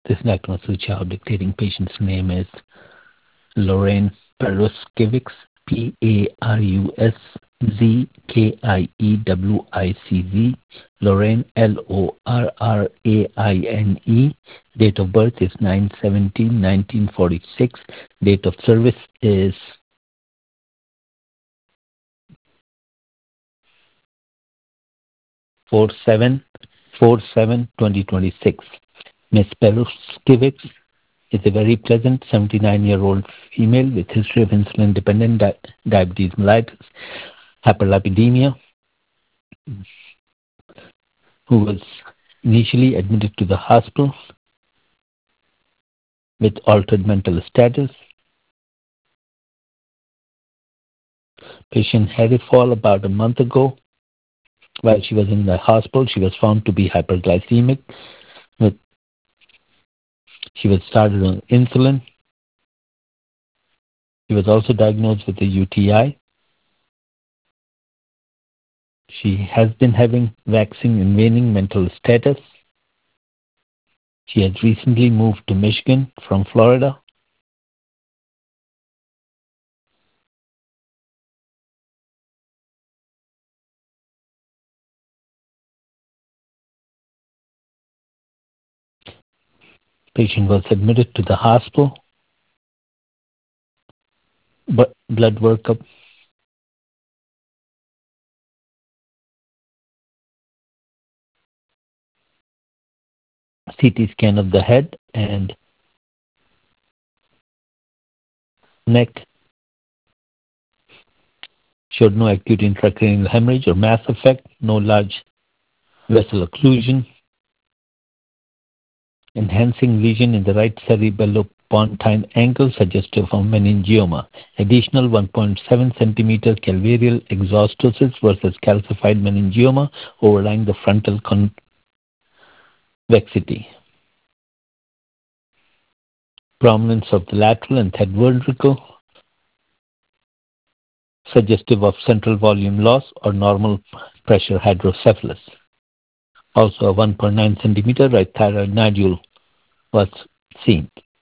This diagnosis switch out dictating patient's name is Lorraine Peruskiewicz, Paruskiewicz, Lorraine, Lorraine. Date of birth is 9/17/1946. Date of service is 47/2026. Ms. Peruskiewicz is a very pleasant 79-year-old female with history of insulin-dependent diabetes mellitus, hyperlipidemia, who was initially admitted to the hospital with altered mental status. Patient had a fall about a month ago. While she was in the hospital, she was found to be hyperglycemic. She was started on insulin. She was also diagnosed with a UTI. She has been having waxing and waning mental status. She has recently moved to Michigan from Florida. Patient was admitted to the hospital. Blood workup CT scan of the head and neck showed no acute intracranial hemorrhage or mass effect, no large vessel occlusion, enhancing lesion in the right cerebellopontine angle suggestive of meningioma. Additional 1.7 centimeter calvarial exostosis versus calcified meningioma overlying the frontal convexity. Prominence of the lateral and third ventricle suggestive of central volume loss or normal pressure hydrocephalus. Also a 1.9 centimeter right thyroid nodule was seen.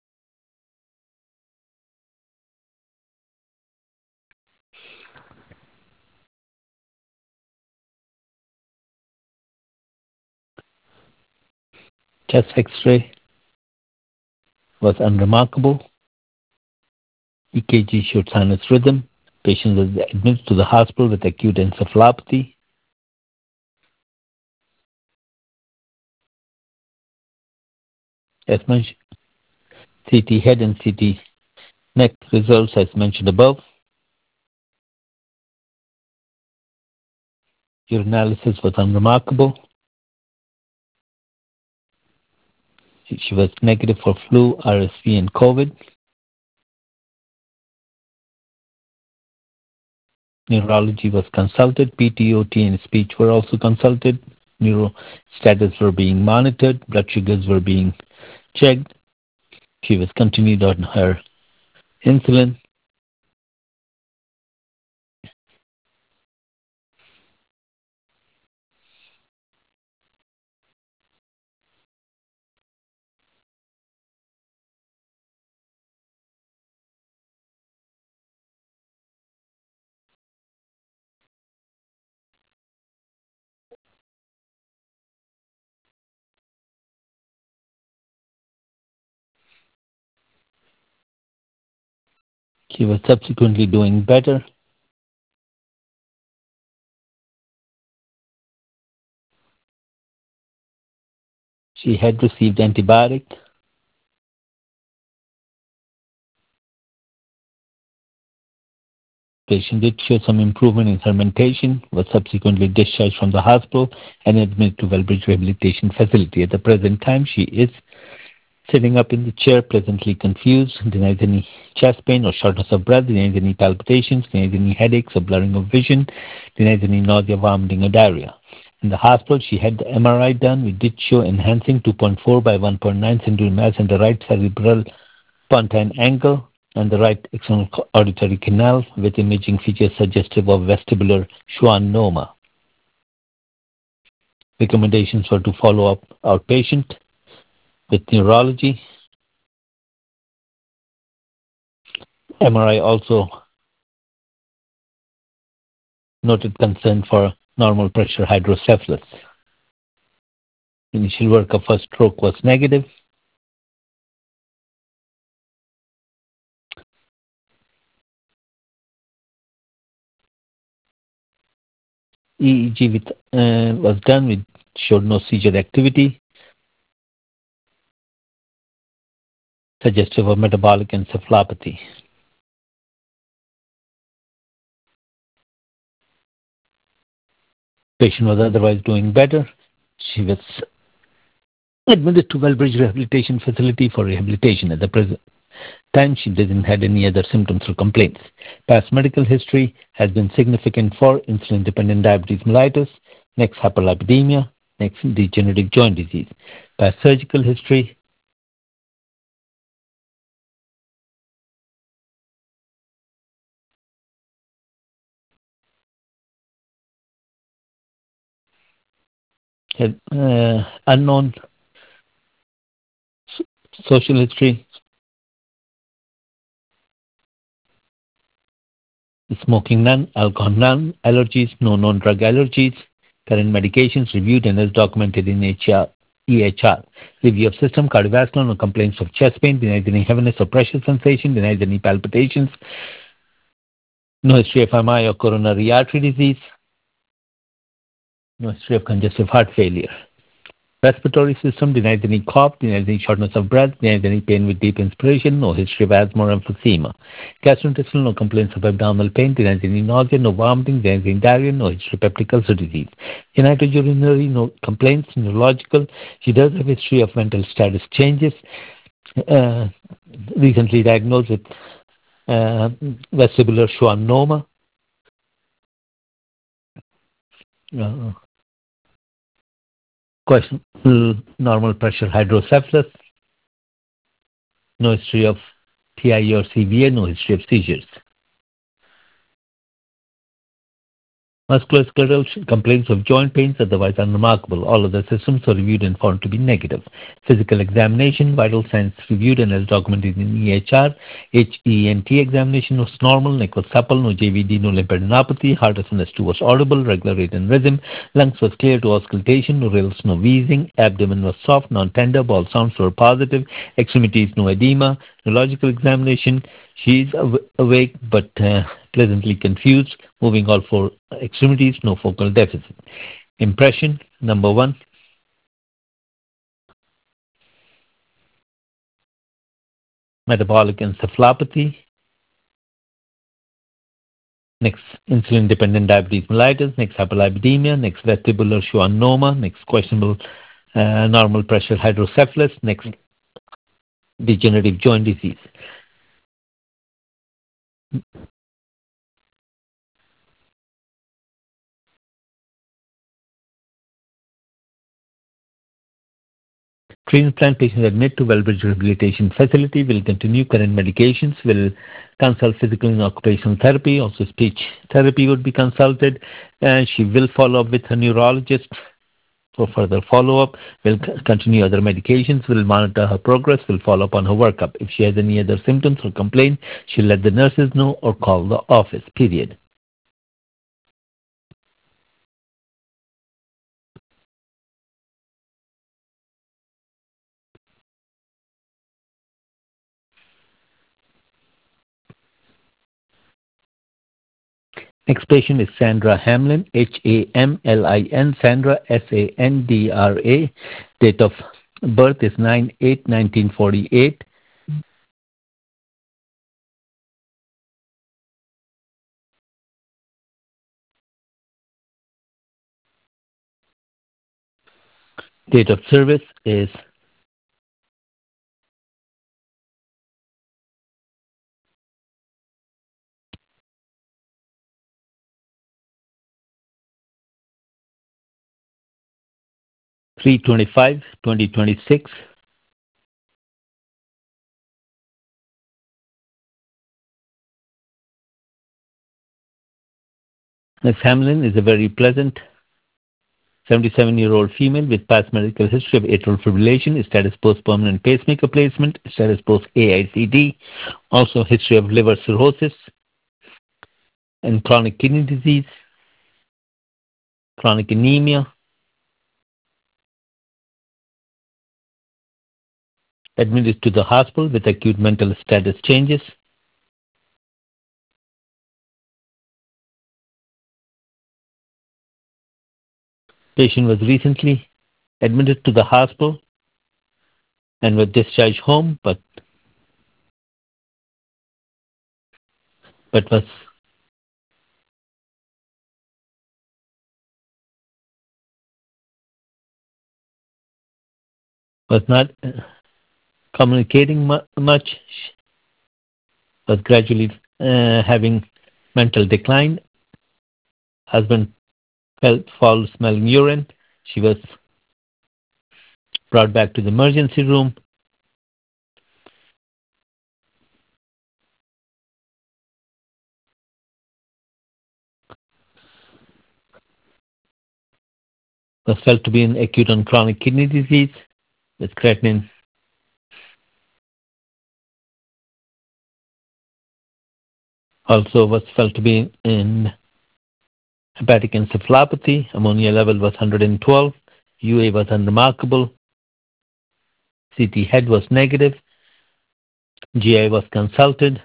Chest X-ray was unremarkable. EKG showed sinus rhythm. Patient was admitted to the hospital with acute encephalopathy. As mentioned, CT head and CT neck results as mentioned above. Urinalysis was unremarkable. She was negative for flu, RSV, and COVID. Neurology was consulted. PTOT and speech were also consulted. Neuro status were being monitored. Blood sugars were being checked. She was continued on her insulin. She was subsequently doing better. She had received antibiotic. Patient did show some improvement in fermentation, was subsequently discharged from the hospital and admitted to Wellbridge Rehabilitation Facility. At the present time, she is sitting up in the chair, pleasantly confused, denies any chest pain or shortness of breath, denies any palpitations, denies any headaches or blurring of vision, denies any nausea, vomiting, or diarrhea. In the hospital, she had the MRI done. We did show enhancing 2.4 by 1.9 centimeter mass in the right cerebral pontine angle and the right external auditory canal with imaging features suggestive of vestibular schwannoma. Recommendations were to follow up outpatient. With neurology, MRI also noted concern for normal pressure hydrocephalus. Initial workup for stroke was negative. EEG was done with showed no seizure activity, suggestive of metabolic encephalopathy. Patient was otherwise doing better. She was admitted to Wellbridge Rehabilitation Facility for rehabilitation. At the present time, she didn't have any other symptoms or complaints. Past medical history has been significant for insulin-dependent diabetes mellitus, next hyperlipidemia, next degenerative joint disease. Past surgical history had unknown social history, smoking none, alcohol none, allergies, no known drug allergies, current medications reviewed and as documented in EHR. Review of system, cardiovascular, no complaints of chest pain, denies any heaviness or pressure sensation, denies any palpitations, no history of MI or coronary artery disease, no history of congestive heart failure. Respiratory system, denies any cough, denies any shortness of breath, denies any pain with deep inspiration, no history of asthma or emphysema. Gastrointestinal, no complaints of abdominal pain, denies any nausea, no vomiting, denies any diarrhea, no history of peptic ulcer disease. Genitourinary, no complaints, neurological. She does have history of mental status changes, recently diagnosed with vestibular schwannoma. Uh, Question: normal pressure hydrocephalus, no history of TIA or CVA, no history of seizures. Musculoskeletal complaints of joint pains otherwise unremarkable. All other systems are reviewed and found to be negative. Physical examination, vital signs reviewed and as documented in EHR. HENT examination was normal, neck was supple, no JVD, no lymphadenopathy, heart SNS2 was audible, regular rate and rhythm, lungs was clear to auscultation, no rills, no wheezing, abdomen was soft, non-tender, ball sounds were positive, extremities no edema, neurological examination, she is awake but pleasantly confused, moving all four extremities, no focal deficit. Impression, number 1. Metabolic encephalopathy. Next, insulin-dependent diabetes mellitus. Next, hyperlipidemia. Next, vestibular schwannoma. Next, questionable normal pressure hydrocephalus. Next, degenerative joint disease. Transplant patients admitted to Wellbridge Rehabilitation Facility will continue current medications, will consult physical and occupational therapy, also speech therapy would be consulted, and she will follow up with her neurologist for further follow-up, will continue other medications, will monitor her progress, will follow up on her workup. If she has any other symptoms or complaints, she'll let the nurses know or call the office, period. Next patient is Sandra Hamlin, Hamlin, Sandra, Sandra. Date of birth is 9/8/1948. Date of service is Three 2026. Ms. Hamlin is a very pleasant 77-year-old female with past medical history of atrial fibrillation, status post-permanent pacemaker placement, status post-AICD, also history of liver cirrhosis and chronic kidney disease, chronic anemia, admitted to the hospital with acute mental status changes. Patient was recently admitted to the hospital and was discharged home, but was not communicating much, was gradually having mental decline. Husband felt foul smelling urine. She was brought back to the emergency room. Was felt to be in acute and chronic kidney disease with creatinine. Also was felt to be in hepatic encephalopathy. Ammonia level was 112. UA was unremarkable. CT head was negative. GI was consulted.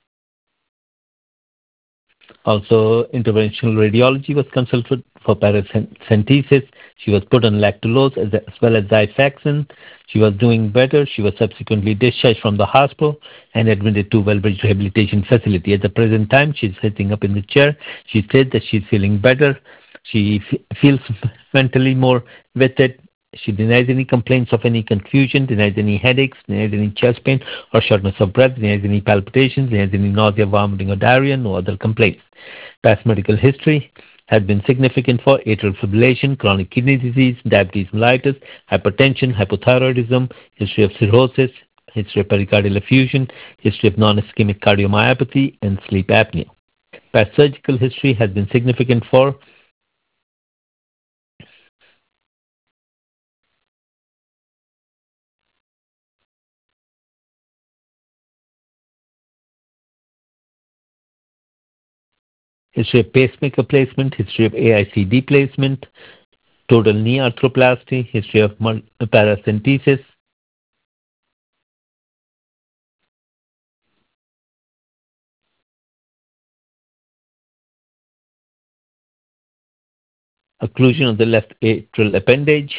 Also, interventional radiology was consulted for paracentesis. She was put on lactulose as well as Xifaxan. She was doing better. She was subsequently discharged from the hospital and admitted to Wellbridge Rehabilitation Facility. At the present time, she's sitting up in the chair. She said that she's feeling better. She feels mentally more with it. She denies any complaints of any confusion, denies any headaches, denies any chest pain or shortness of breath, denies any palpitations, denies any nausea, vomiting, or diarrhea, no other complaints. Past medical history has been significant for atrial fibrillation, chronic kidney disease, diabetes mellitus, hypertension, hypothyroidism, history of cirrhosis, history of pericardial effusion, history of non-ischemic cardiomyopathy, and sleep apnea. Past surgical history has been significant for history of pacemaker placement, history of AICD placement, total knee arthroplasty, history of paracentesis, occlusion of the left atrial appendage,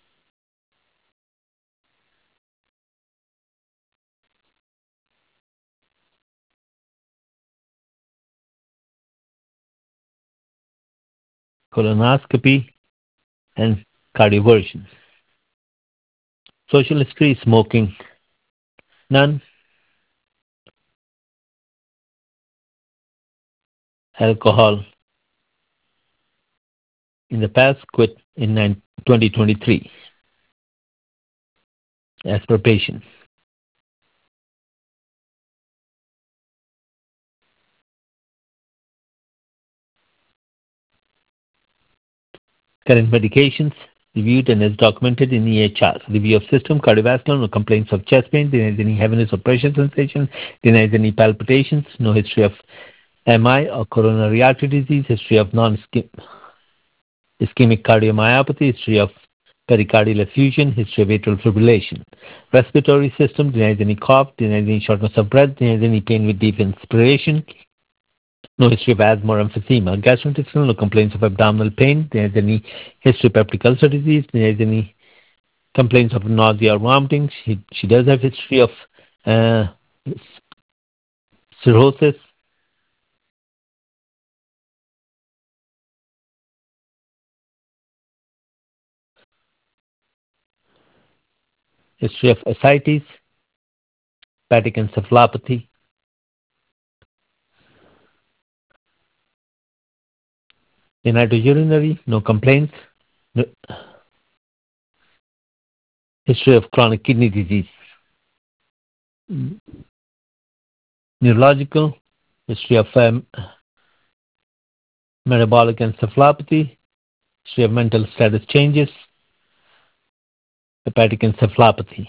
colonoscopy, and cardioversion. Social history, smoking, none. Alcohol in the past, quit in 2023 as per patient. Current medications reviewed and as documented in EHRs. Review of system, cardiovascular, no complaints of chest pain, denies any heaviness or pressure sensation, denies any palpitations, no history of MI or coronary artery disease, history of non-ischemic cardiomyopathy, history of pericardial effusion, history of atrial fibrillation. Respiratory system, denies any cough, denies any shortness of breath, denies any pain with deep inspiration, no history of asthma or emphysema. Gastrointestinal, no complaints of abdominal pain, denies any history of peptic ulcer disease, denies any complaints of nausea or vomiting. She does have history of cirrhosis, history of ascites, hepatic encephalopathy, genitourinary, no complaints, no, history of chronic kidney disease, neurological, history of metabolic encephalopathy, History of mental status changes. Hepatic encephalopathy.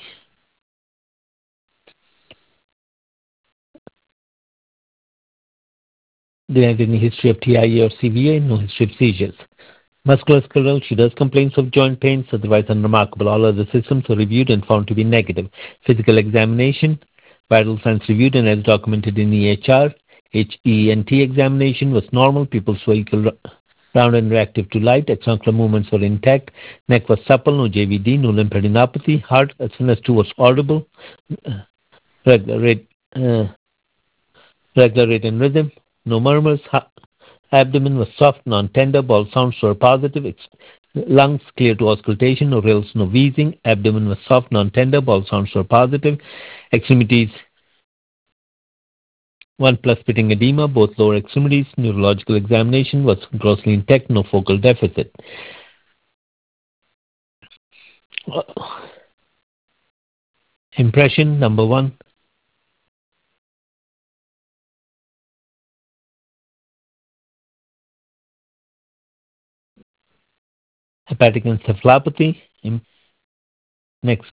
Denied any history of TIA or CVA, no history of seizures. Musculoskeletal, she does complaints of joint pains, otherwise unremarkable. All other systems were reviewed and found to be negative. Physical examination, vital signs reviewed and as documented in EHR. HENT examination was normal. Pupils were equal, round and reactive to light. Exonuclear movements were intact. Neck was supple, no JVD, no lymphadenopathy. Heart, SNS2 was audible. Regular rate, uh, regular rate and rhythm. No murmurs. Abdomen was soft, non-tender. Bowel sounds were positive. Lungs clear to auscultation. No rills, no wheezing. Abdomen was soft, non-tender. Bowel sounds were positive. Extremities 1 plus pitting edema, both lower extremities. Neurological examination was grossly intact, no focal deficit. Impression number 1. Hepatic encephalopathy. Next,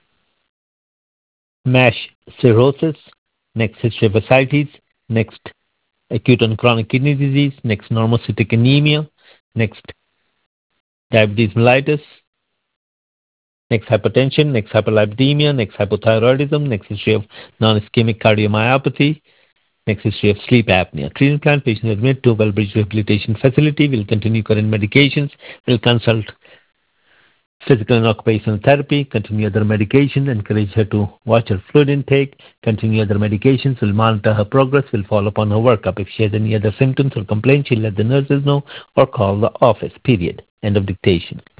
MASH cirrhosis. Next, history of ascites. Next, acute and chronic kidney disease. Next, normocytic anemia. Next, diabetes mellitus. Next, hypertension. Next, hyperlipidemia. Next, hypothyroidism. Next, history of non-ischemic cardiomyopathy. Next, history of sleep apnea. Treatment plan: patient admitted to Wellbridge Rehabilitation Facility. Will continue current medications. Will consult physical and occupational therapy. Continue other medications. Encourage her to watch her fluid intake. Continue other medications. Will monitor her progress. Will follow up on her workup. If she has any other symptoms or complaints, she'll let the nurses know or call the office. Period. End of dictation.